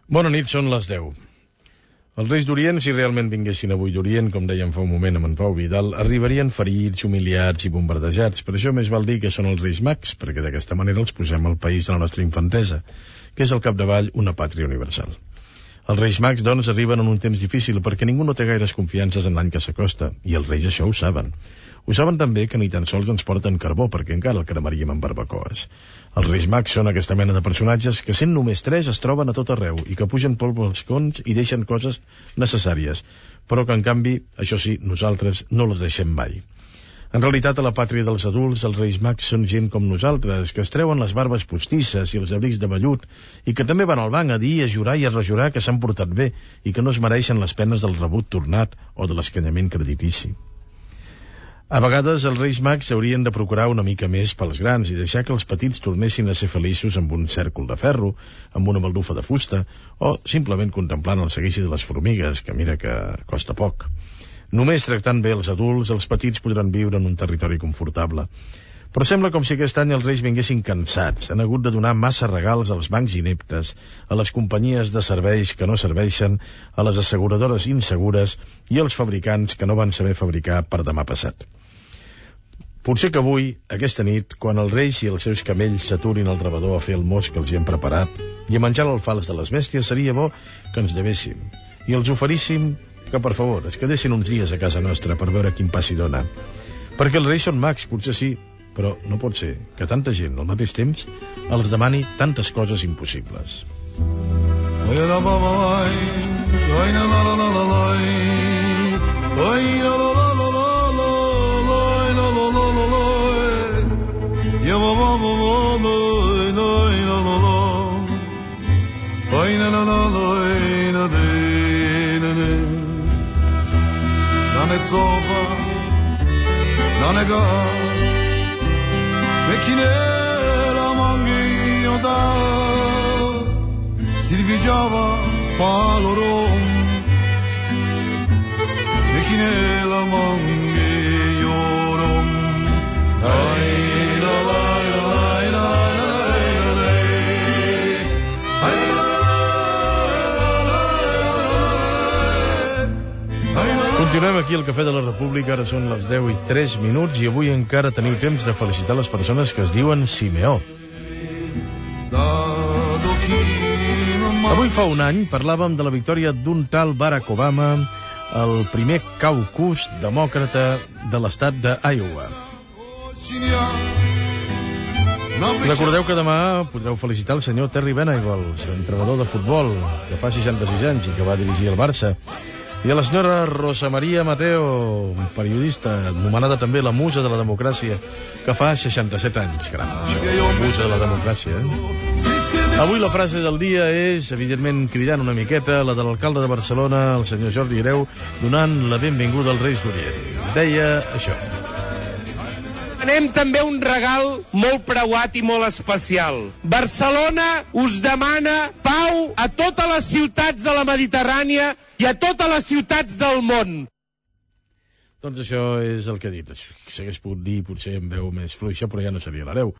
Bona nit, són les 10. Els Reis d'Orient, si realment vinguessin avui d'Orient, com dèiem fa un moment amb en Pau Vidal, arribarien ferits, humiliats i bombardejats. Per això més val dir que són els Reis Mags, perquè d'aquesta manera els posem al país de la nostra infantesa, que és al capdavall una pàtria universal. Els Reis Mags, doncs, arriben en un temps difícil perquè ningú no té gaires confiances en l'any que s'acosta, i els Reis això ho saben. Ho saben també que ni tan sols ens porten carbó, perquè encara el cremaríem amb barbacoes. Els Reis Mags són aquesta mena de personatges que, sent només 3, es troben a tot arreu i que pugen polvo als cons i deixen coses necessàries, però que, en canvi, això sí, nosaltres no les deixem mai. En realitat, a la pàtria dels adults, els Reis Mags són gent com nosaltres, que es treuen les barbes postisses i els abrics de vellut, i que també van al banc a dir, a jurar i a rejurar que s'han portat bé i que no es mereixen les penes del rebut tornat o de l'escanyament creditici. A vegades els Reis Mags haurien de procurar una mica més pels grans i deixar que els petits tornessin a ser feliços amb un cèrcol de ferro, amb una baldufa de fusta, o simplement contemplant el seguici de les formigues, que mira que costa poc. Només tractant bé els adults, els petits podran viure en un territori confortable. Però sembla com si aquest any els Reis vinguessin cansats, han hagut de donar massa regals als bancs ineptes, a les companyies de serveis que no serveixen, a les asseguradores insegures i als fabricants que no van saber fabricar per demà passat. Potser que avui, aquesta nit, quan els Reis i els seus camells s'aturin al rebedor a fer el mos que els hi hem preparat i a menjar l'alfals de les bèsties, seria bo que ens llevéssim i els oferíssim que, per favor, es quedessin uns dies a casa nostra per veure quin pas hi dona. Perquè els Reis són mags, potser sí, però no pot ser que tanta gent al mateix temps els demani tantes coses impossibles. Mekinela mangiota Silvigiava palorom Mekinela mangiorom Ay la la la la la la Continuem aquí al Cafè de la República, ara són les 10:03 i avui encara teniu temps de felicitar les persones que es diuen Simeó. Avui fa un any parlàvem de la victòria d'un tal Barack Obama, el primer caucus demòcrata de l'estat d'Iowa. Recordeu que demà podreu felicitar el senyor Terry Venables, entrenador de futbol, que fa 66 anys i que va dirigir el Barça, i a la senyora Rosa Maria Mateo, periodista, anomenada també la musa de la democràcia, que fa 67 anys, caram, la musa de la democràcia, Avui la frase del dia és, evidentment, cridant una miqueta, la de l'alcalde de Barcelona, el senyor Jordi Hereu, donant la benvinguda als Reis d'Orient. Deia això. Anem també un regal molt preuat i molt especial. Barcelona us demana pau a totes les ciutats de la Mediterrània i a totes les ciutats del món. Doncs això és el que he dit. S'hagués pogut dir potser amb veu més fluixa, però ja no seria l'Hereu.